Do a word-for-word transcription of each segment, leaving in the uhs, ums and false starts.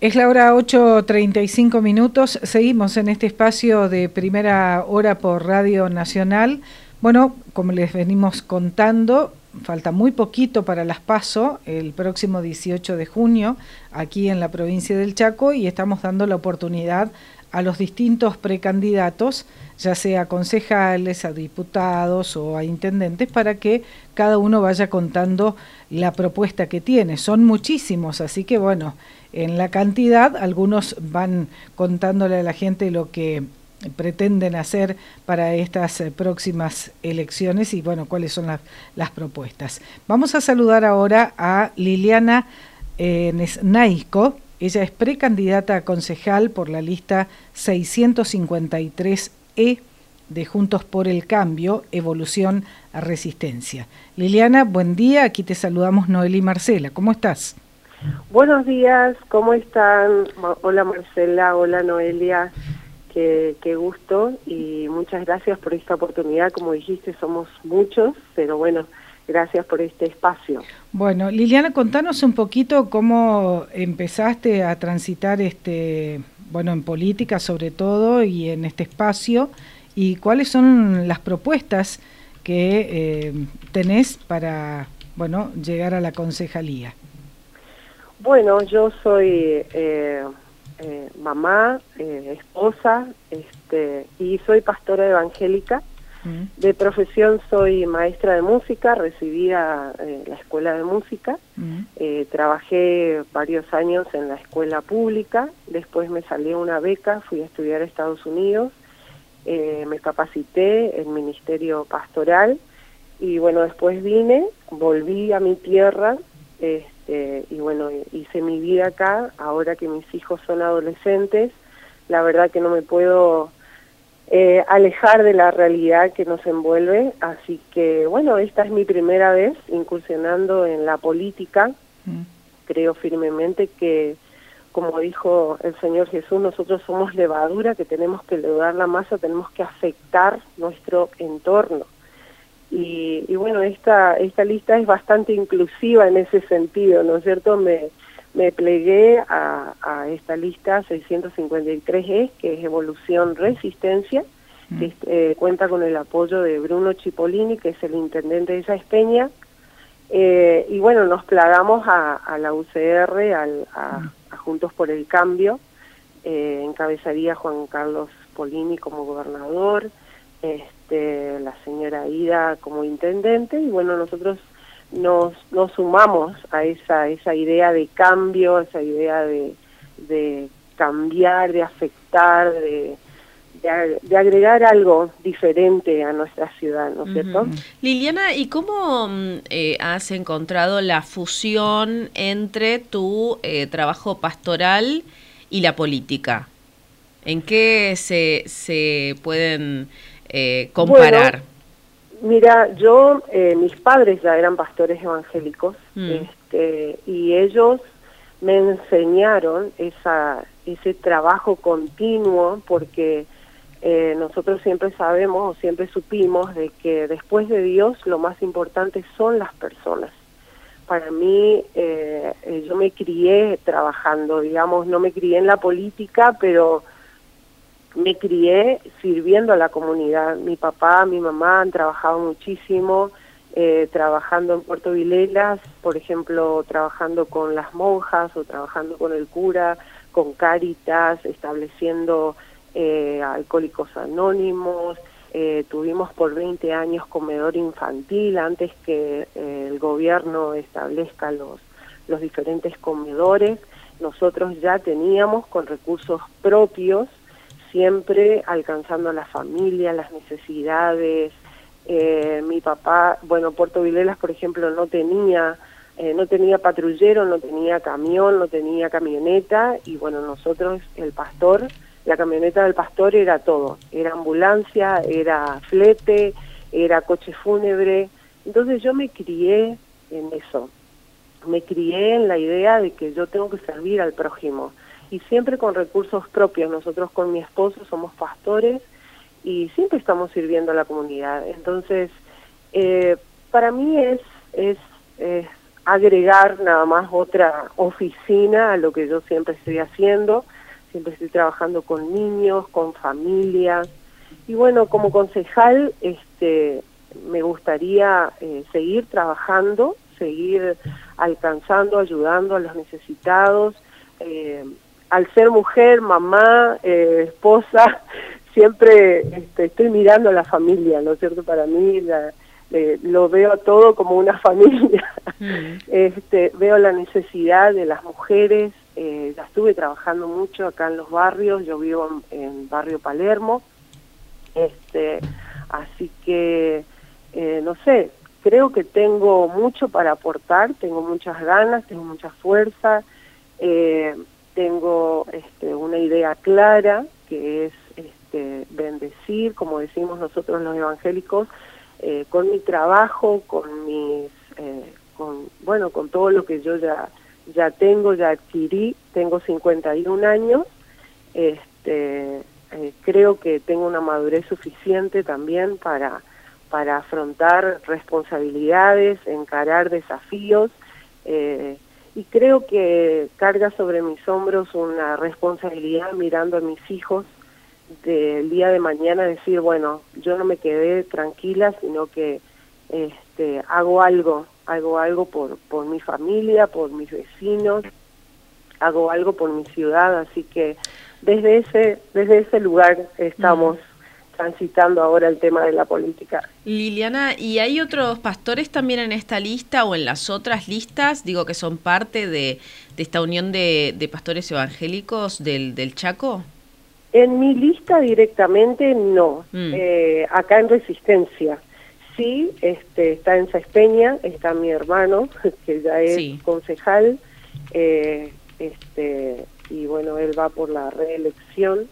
Es la hora ocho treinta y cinco minutos, seguimos en este espacio de primera hora por Radio Nacional. Bueno, como les venimos contando, falta muy poquito para las PASO, el próximo dieciocho de junio, aquí en la provincia del Chaco, y estamos dando la oportunidad a los distintos precandidatos, ya sea a concejales, a diputados o a intendentes, para que cada uno vaya contando la propuesta que tiene. Son muchísimos, así que bueno, en la cantidad, algunos van contándole a la gente lo que pretenden hacer para estas eh, próximas elecciones y bueno, cuáles son las, las propuestas. Vamos a saludar ahora a Liliana eh, Nesnaico. Ella es precandidata a concejal por la lista seiscientos cincuenta y tres E de Juntos por el Cambio, Evolución a Resistencia. Liliana, buen día, aquí te saludamos Noel y Marcela, ¿cómo estás? Buenos días, ¿cómo están? Hola Marcela, hola Noelia, qué, qué gusto y muchas gracias por esta oportunidad. Como dijiste, somos muchos, pero bueno, gracias por este espacio. Bueno, Liliana, contanos un poquito cómo empezaste a transitar, este, bueno, en política sobre todo y en este espacio, y cuáles son las propuestas que eh, tenés para, bueno, llegar a la concejalía. Bueno, yo soy eh, eh, mamá, eh, esposa, este, y soy pastora evangélica. Mm. De profesión soy maestra de música, recibida en la escuela de música. Mm. Eh, trabajé varios años en la escuela pública, después me salió una beca, fui a estudiar a Estados Unidos, eh, me capacité en ministerio pastoral y bueno, después vine, volví a mi tierra. Eh, Eh, y bueno, hice mi vida acá. Ahora que mis hijos son adolescentes, la verdad que no me puedo eh, alejar de la realidad que nos envuelve, así que bueno, esta es mi primera vez incursionando en la política. Mm. Creo firmemente que, como dijo el Señor Jesús, nosotros somos levadura, que tenemos que leudar la masa, tenemos que afectar nuestro entorno. Y, y bueno, esta esta lista es bastante inclusiva en ese sentido, ¿no es cierto? Me, me plegué a, a esta lista seiscientos cincuenta y tres E, que es Evolución Resistencia, mm. que eh, cuenta con el apoyo de Bruno Cipollini, que es el intendente de Sáenz Peña, eh, y bueno, nos plagamos a, a la U C R, al, a, a Juntos por el Cambio, eh, encabezaría Juan Carlos Polini como gobernador, este, la señora Ida como intendente, y bueno, nosotros nos, nos sumamos a esa, esa idea de cambio, esa idea de, de cambiar, de afectar, de, de, de agregar algo diferente a nuestra ciudad, ¿no es cierto? Uh-huh. Liliana, ¿y cómo eh, has encontrado la fusión entre tu eh, trabajo pastoral y la política? ¿En qué se, se pueden Eh, comparar? Bueno, mira, yo, eh, mis padres ya eran pastores evangélicos, mm. este, y ellos me enseñaron esa, ese trabajo continuo, porque eh, nosotros siempre sabemos o siempre supimos de que después de Dios lo más importante son las personas. Para mí, eh, yo me crié trabajando, digamos, no me crié en la política, pero me crié sirviendo a la comunidad. Mi papá, mi mamá han trabajado muchísimo, eh, trabajando en Puerto Vilelas, por ejemplo, trabajando con las monjas o trabajando con el cura, con Cáritas, estableciendo eh, alcohólicos anónimos. Eh, tuvimos por veinte años comedor infantil antes que eh, el gobierno establezca los, los diferentes comedores. Nosotros ya teníamos con recursos propios, siempre alcanzando a la familia, las necesidades. Eh, mi papá, bueno, Puerto Vilelas, por ejemplo, no tenía, eh, no tenía patrullero, no tenía camión, no tenía camioneta, y bueno, nosotros, el pastor, la camioneta del pastor era todo, era ambulancia, era flete, era coche fúnebre. Entonces yo me crié en eso, me crié en la idea de que yo tengo que servir al prójimo, y siempre con recursos propios. Nosotros con mi esposo somos pastores y siempre estamos sirviendo a la comunidad. Entonces, eh, para mí es, es, es agregar nada más otra oficina a lo que yo siempre estoy haciendo. Siempre estoy trabajando con niños, con familias. Y bueno, como concejal, este, me gustaría eh, seguir trabajando, seguir alcanzando, ayudando a los necesitados. Eh, al ser mujer, mamá, eh, esposa, siempre este, estoy mirando a la familia, ¿no es cierto? Para mí la, eh, lo veo todo como una familia. Mm. Este, veo la necesidad de las mujeres. Eh, ya estuve trabajando mucho acá en los barrios, yo vivo en, en barrio Palermo, este, así que, eh, no sé, creo que tengo mucho para aportar, tengo muchas ganas, tengo mucha fuerza, eh, tengo este, una idea clara, que es este, bendecir, como decimos nosotros los evangélicos, eh, con mi trabajo, con mis, eh, con, bueno, con todo lo que yo ya, ya tengo, ya adquirí, tengo cincuenta y un años, este, eh, creo que tengo una madurez suficiente también para, para afrontar responsabilidades, encarar desafíos, eh, y creo que carga sobre mis hombros una responsabilidad mirando a mis hijos del día de mañana, decir, bueno, yo no me quedé tranquila, sino que este, hago algo, hago algo por, por mi familia, por mis vecinos, hago algo por mi ciudad, así que desde ese, desde ese lugar estamos mm. transitando ahora el tema de la política. Liliana, ¿y hay otros pastores también en esta lista o en las otras listas, digo, que son parte de, de esta unión de, de pastores evangélicos del, del Chaco? En mi lista directamente no, mm. eh, acá en Resistencia. Sí, este, está en Saespeña, está mi hermano, que ya es sí. concejal, eh, este, y bueno, él va por la reelección.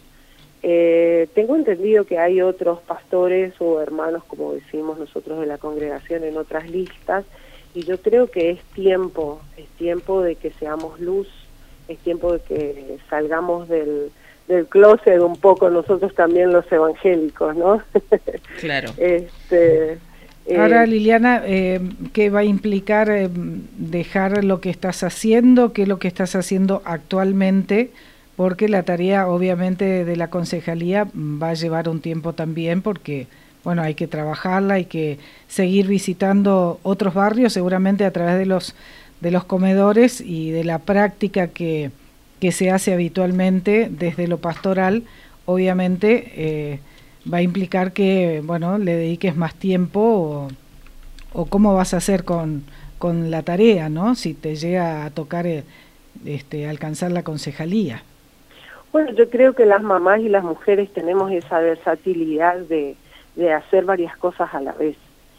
Eh, tengo entendido que hay otros pastores o hermanos, como decimos nosotros de la congregación, en otras listas, y yo creo que es tiempo, es tiempo de que seamos luz, es tiempo de que salgamos del, del closet un poco nosotros también los evangélicos, ¿no? Claro. este, Ahora, Liliana, eh, ¿qué va a implicar eh, dejar lo que estás haciendo? ¿Qué es lo que estás haciendo actualmente? Porque la tarea, obviamente, de la concejalía va a llevar un tiempo también, porque, bueno, hay que trabajarla, hay que seguir visitando otros barrios, seguramente a través de los de los comedores y de la práctica que, que se hace habitualmente desde lo pastoral, obviamente, eh, va a implicar que, bueno, le dediques más tiempo o, o cómo vas a hacer con, con la tarea, ¿no? Si te llega a tocar eh, este, alcanzar la concejalía. Bueno, yo creo que las mamás y las mujeres tenemos esa versatilidad de, de hacer varias cosas a la vez.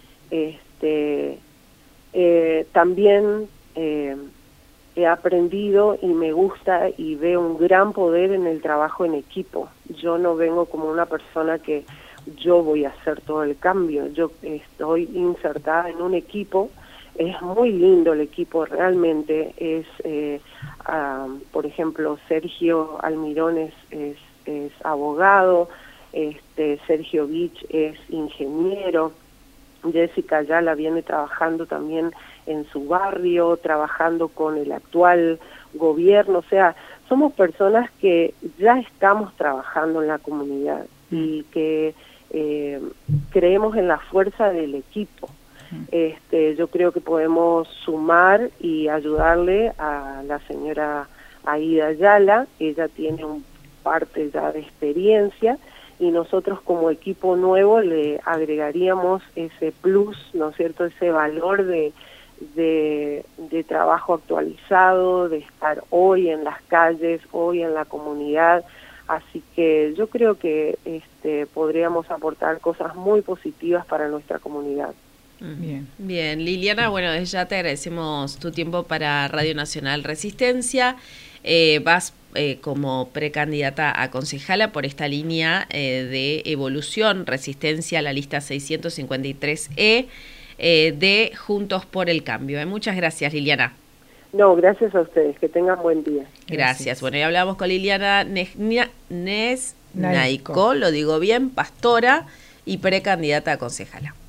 Este, eh, también eh, he aprendido y me gusta y veo un gran poder en el trabajo en equipo. Yo no vengo como una persona que yo voy a hacer todo el cambio. Yo estoy insertada en un equipo. Es muy lindo el equipo, realmente. Es, eh, uh, por ejemplo, Sergio Almirón es, es, es abogado, este, Sergio Vich es ingeniero, Jessica Ayala viene trabajando también en su barrio, trabajando con el actual gobierno. O sea, somos personas que ya estamos trabajando en la comunidad y que eh, creemos en la fuerza del equipo. Este, yo creo que podemos sumar y ayudarle a la señora Aida Ayala. Ella tiene un parte ya de experiencia y nosotros como equipo nuevo le agregaríamos ese plus, ¿no es cierto?, ese valor de, de, de trabajo actualizado, de estar hoy en las calles, hoy en la comunidad. Así que yo creo que este, podríamos aportar cosas muy positivas para nuestra comunidad. Bien. Bien, Liliana, bueno, desde ya te agradecemos tu tiempo para Radio Nacional Resistencia. Eh, vas eh, como precandidata a concejala por esta línea eh, de evolución, resistencia a la lista seiscientos cincuenta y tres E eh, de Juntos por el Cambio. Eh, muchas gracias, Liliana. No, gracias a ustedes, que tengan buen día. Gracias. gracias. Bueno, y hablamos con Liliana Nesnaico, lo digo bien, pastora y precandidata a concejala.